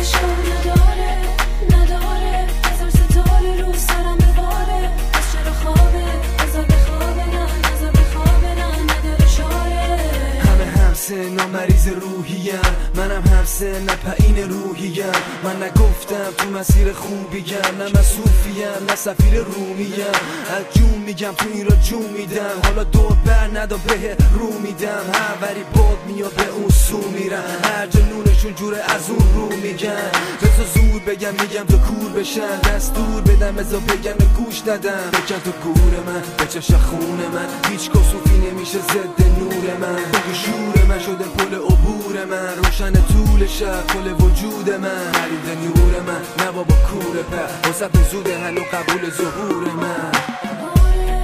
نشان نداره نداره هزار ستاره رو سرم بباره بس چرا خوابه بذار بخوابه نه نذار بخوابه نه نداره چاره همه همسن مریض روحیم منم همسن نپعین روحیم من نگفتم تو مسیر خوبیم نه من صوفیم نه سفیر رومیم از جون میگم تو این را جون میدم حالا دور بر ندام به رو میدم هر وری باد میاد به اون سو میرم هر جا نونشون جوره از اون رو میگن بزا زور بگم میگم تو کور بشن دستور بدم بزا بگم گوش ندم بکن تو گور من بچش خون من هیچ کسوفی نمیشه ضد نور من بگو شور من شده پل عبور من روشن طول شب کل وجود من خرید نور من نه بابا کوره پر وسط زوده هنو قبول ظهور من آره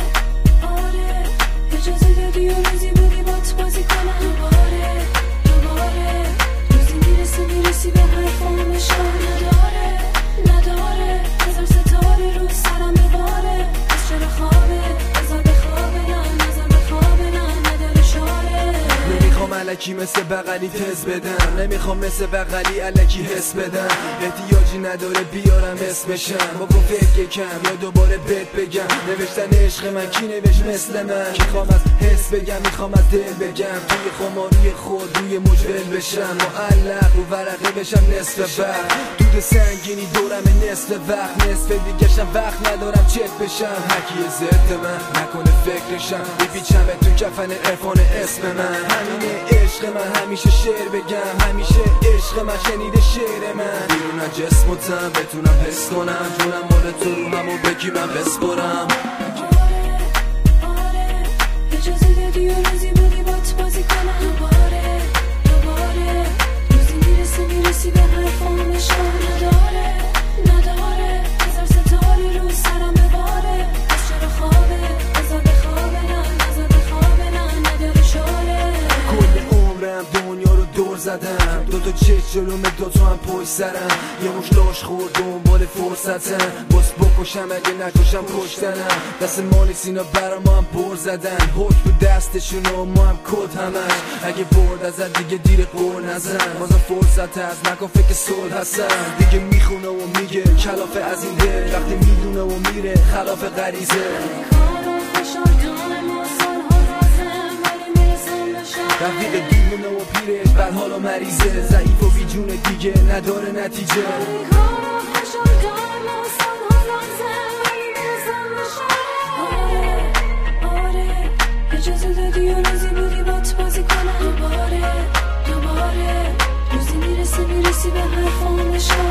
آره اجازه دادی و روزی بودی بات بازی کنم دوباره دوباره روزی میرسی به حرفام نشان نداره نداره هزار ستاره رو سرم بباره بس چرا خوابه بذار بخوابه نه نذار بخوابه نه نداره چاره نمیخوام الکی مثل بغلی تز بدم نمیخوام مثل بغلی الکی حس بدم احتیاجی نداره بیارم اسمشم بکن فکر کم یا دوباره بهت بگم نوشتن عشق من کی نوشت مثل من میخوام از حس بگم میخوام از دل بگم توی خماری خود روی مجول بشم معلق رو ورقه بشم نصف وقت دود سنگینی دورم نصف وقت نصف دیگهشم وقت ندارم چت بشم هرکی ضد من نکنه فکرشم بپیچم تو کفن عرفان اسم من همینه عشق من همیشه شعر بگم همیشه عشق من شنیده شعر من بیرون از جسم و تن بتونم حس کنم جونم مال تو رو همو بگی من بسپرم آره آره اجازه دادی و روزی بودی بات بازی کنم دوباره دوباره روزی میرسی به حرفام نشان نداره نداره هزار ستاره رو سرم بباره بس چرا خوابه بذار بخوابه نه نذار بخوابه نه نداره چاره کل عمرم دنیا رو دور زدم دوتا چشم جلومه دوتا هم پشت سرم یه مش لاش خورد دنبال فرصتم باز بکشم اگه نکشم کشتنم دست مالی سینا برا ما هم بر زدن حکم تو دستشون و ما هم کد همش اگه برد ازت دیگه دیر قور نزن بازم فرصت هست نکن فکر صلح هستم دیگه میخونه و میگه کلافه از این دل وقتی میدونه و میره خلاف غریزه رفیق دیوونه و پیرش بر حال و مریضه ضعیف و بی جون دیگه نداره نتیجه آره آره اجازه دادی و روزی بودی بات بازی کنم دوباره دوباره روزی میرسی به حرفام نشان